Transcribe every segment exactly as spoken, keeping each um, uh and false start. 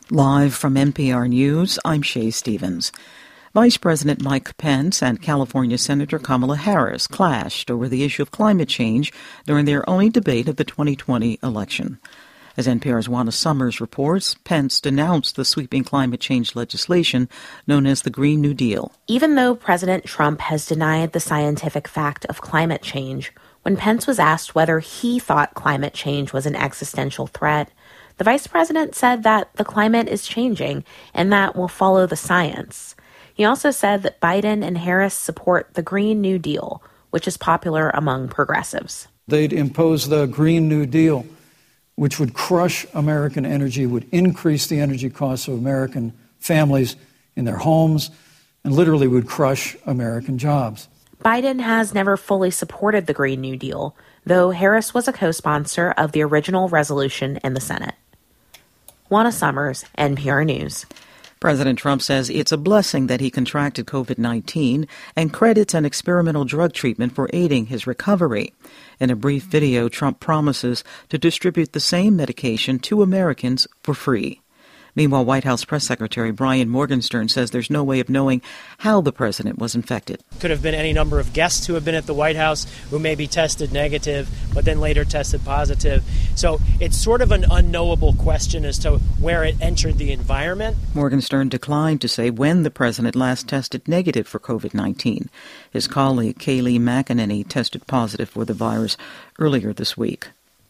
Live from N P R News, I'm Shay Stevens. Vice President Mike Pence and California Senator Kamala Harris clashed over the issue of climate change during their only debate of the twenty twenty election. As N P R's Juana Summers reports, Pence denounced the sweeping climate change legislation known as the Green New Deal. Even though President Trump has denied the scientific fact of climate change, when Pence was asked whether he thought climate change was an existential threat, the vice president said that the climate is changing and that we'll follow the science. He also said that Biden and Harris support the Green New Deal, which is popular among progressives. They'd impose the Green New Deal, which would crush American energy, would increase the energy costs of American families in their homes, and literally would crush American jobs. Biden has never fully supported the Green New Deal, though Harris was a co-sponsor of the original resolution in the Senate. Juana Summers, N P R News. President Trump says it's a blessing that he contracted covid nineteen and credits an experimental drug treatment for aiding his recovery. In a brief video, Trump promises to distribute the same medication to Americans for free. Meanwhile, White House Press Secretary Brian Morgenstern says there's no way of knowing how the president was infected. Could have been any number of guests who have been at the White House who maybe tested negative, but then later tested positive. So it's sort of an unknowable question as to where it entered the environment. Morgenstern declined to say when the president last tested negative for covid nineteen. His colleague Kayleigh McEnany tested positive for the virus earlier this week.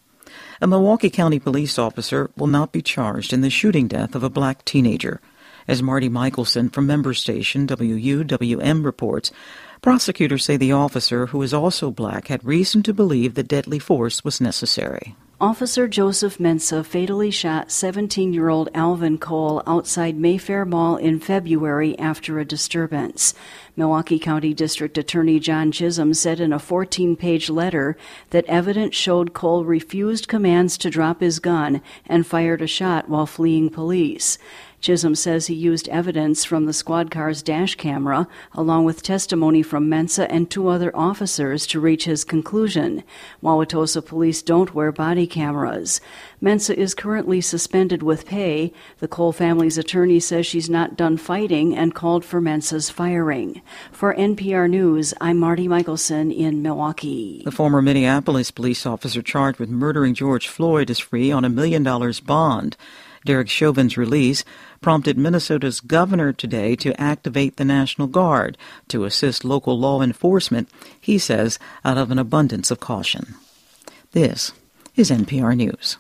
A Milwaukee County police officer will not be charged in the shooting death of a black teenager. As Marty Michelson from member station W U W M reports, prosecutors say the officer, who is also black, had reason to believe that deadly force was necessary. Officer Joseph Mensah fatally shot seventeen-year-old Alvin Cole outside Mayfair Mall in February after a disturbance. Milwaukee County District Attorney John Chisholm said in a fourteen-page letter that evidence showed Cole refused commands to drop his gun and fired a shot while fleeing police. Chisholm says he used evidence from the squad car's dash camera, along with testimony from Mensah and two other officers, to reach his conclusion. Wauwatosa police don't wear body cameras. Mensah is currently suspended with pay. The Cole family's attorney says she's not done fighting and called for Mensah's firing. For N P R News, I'm Marty Michelson in Milwaukee. The former Minneapolis police officer charged with murdering George Floyd is free on a million dollars bond. Derek Chauvin's release prompted Minnesota's governor today to activate the National Guard to assist local law enforcement, he says, out of an abundance of caution. This is N P R News.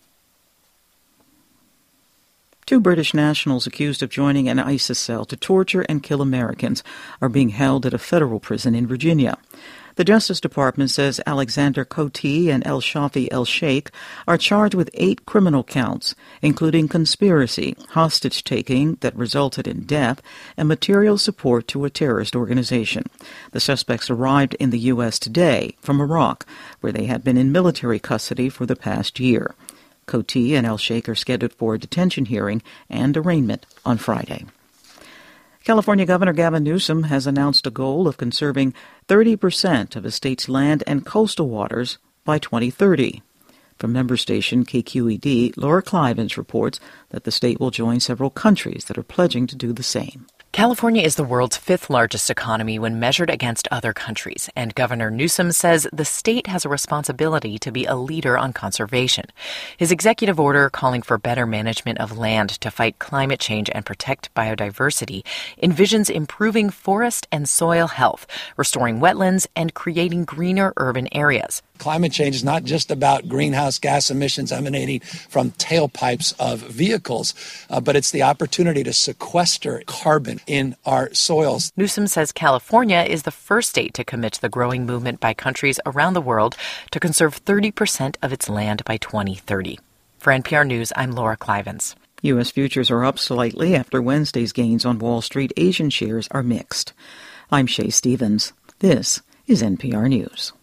Two British nationals accused of joining an ISIS cell to torture and kill Americans are being held at a federal prison in Virginia. The Justice Department says Alexander Cote and El Shafi El Sheikh are charged with eight criminal counts, including conspiracy, hostage-taking that resulted in death, and material support to a terrorist organization. The suspects arrived in the U S today from Iraq, where they had been in military custody for the past year. Cote and El Sheikh are scheduled for a detention hearing and arraignment on Friday. California Governor Gavin Newsom has announced a goal of conserving thirty percent of the state's land and coastal waters by twenty thirty. From member station K Q E D, Laura Clivens reports that the state will join several countries that are pledging to do the same. California is the world's fifth largest economy when measured against other countries, and Governor Newsom says the state has a responsibility to be a leader on conservation. His executive order calling for better management of land to fight climate change and protect biodiversity envisions improving forest and soil health, restoring wetlands, and creating greener urban areas. Climate change is not just about greenhouse gas emissions emanating from tailpipes of vehicles, uh, but it's the opportunity to sequester carbon in our soils. Newsom says California is the first state to commit to the growing movement by countries around the world to conserve thirty percent of its land by twenty thirty. For N P R News, I'm Laura Clivens. U S futures are up slightly after Wednesday's gains on Wall Street. Asian shares are mixed. I'm Shay Stevens. This is N P R News.